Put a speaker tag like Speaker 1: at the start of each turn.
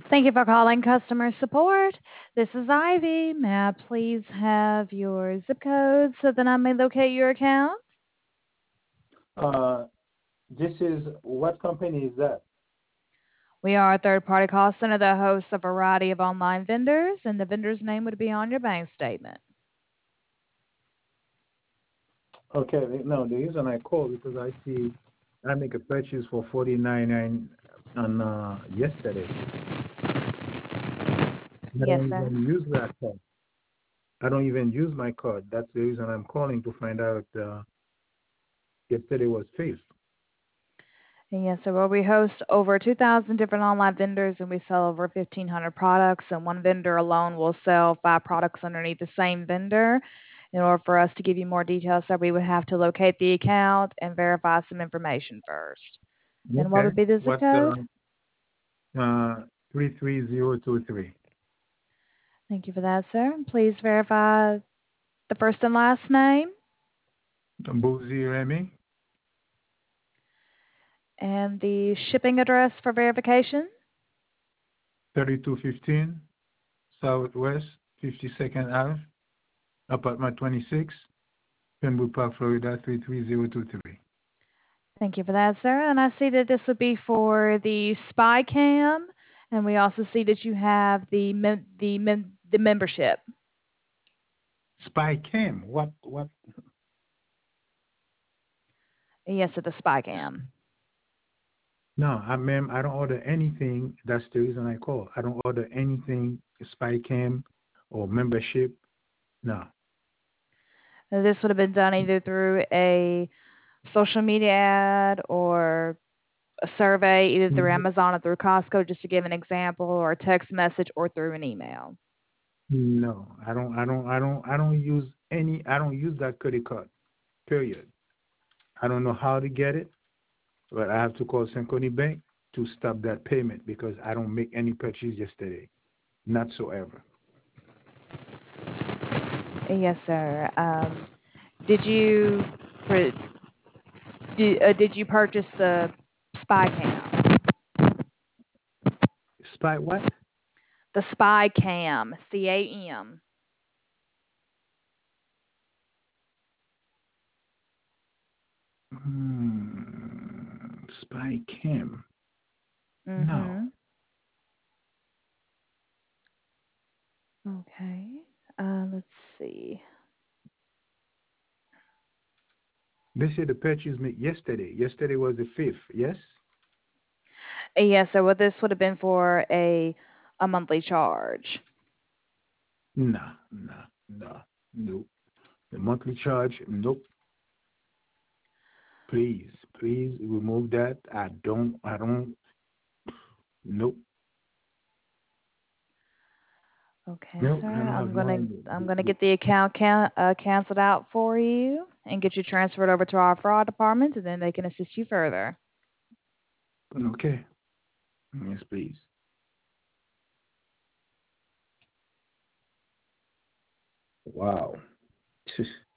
Speaker 1: Thank you for calling customer support. This is Ivy. May I please have your zip code so that I may locate your account?
Speaker 2: Uh, this is what company is that?
Speaker 1: We are a third-party call center that hosts a variety of online vendors, and the vendor's name would be on your bank statement.
Speaker 2: Okay, no, the reason I call because I see I make a purchase for 49 on yesterday. I
Speaker 1: Yes,
Speaker 2: don't
Speaker 1: sir.
Speaker 2: even use that card. I don't even use my card. That's the reason I'm calling to find out. Yesterday was fifth.
Speaker 1: Yes, sir. Well, we host over 2,000 different online vendors, and we sell over 1,500 products, and one vendor alone will sell 5 products underneath the same vendor. In order for us to give you more details, sir, we would have to locate the account and verify some information first. And what
Speaker 2: Okay.
Speaker 1: would be the zip
Speaker 2: What
Speaker 1: code?
Speaker 2: 33023.
Speaker 1: Thank you for that, sir. Please verify the first and last name
Speaker 2: Boozy Remy,
Speaker 1: and the shipping address for verification.
Speaker 2: 3215 Southwest 52nd Ave, apartment 26, Penwood Park, Florida 33023.
Speaker 1: Thank you for that, sir. And I see that this would be for the spy cam, and we also see that you have the membership.
Speaker 2: Spy Cam. What?
Speaker 1: Yes, at the spy cam.
Speaker 2: No, ma'am, I don't order anything. That's the reason I call. I don't order anything Spy Cam or membership. No.
Speaker 1: Now, this would have been done either through a social media ad or a survey, either through Amazon or through Costco, just to give an example, or a text message or through an email.
Speaker 2: No, I don't use any. I don't use that credit card. Period. I don't know how to get it, but I have to call Synchrony Bank to stop that payment because I don't make any purchase yesterday, not so ever.
Speaker 1: Yes, sir. Did you pre- did you purchase the spy cam?
Speaker 2: Spy what?
Speaker 1: The spy cam, CAM.
Speaker 2: Spy Cam. No.
Speaker 1: Mhm. Okay. Let's see.
Speaker 2: They said the purchase made yesterday. Yesterday was the 5th, yes?
Speaker 1: Yes, so what this would have been for a monthly charge.
Speaker 2: Nah, nah, nah, nope. The monthly charge, nope. Please remove that. I don't, nope.
Speaker 1: Okay,
Speaker 2: Nope,
Speaker 1: sir.
Speaker 2: I don't have
Speaker 1: I'm
Speaker 2: no
Speaker 1: gonna
Speaker 2: idea.
Speaker 1: I'm gonna get the account canceled out for you and get you transferred over to our fraud department, and then they can assist you further.
Speaker 2: Okay. Yes, please. Wow.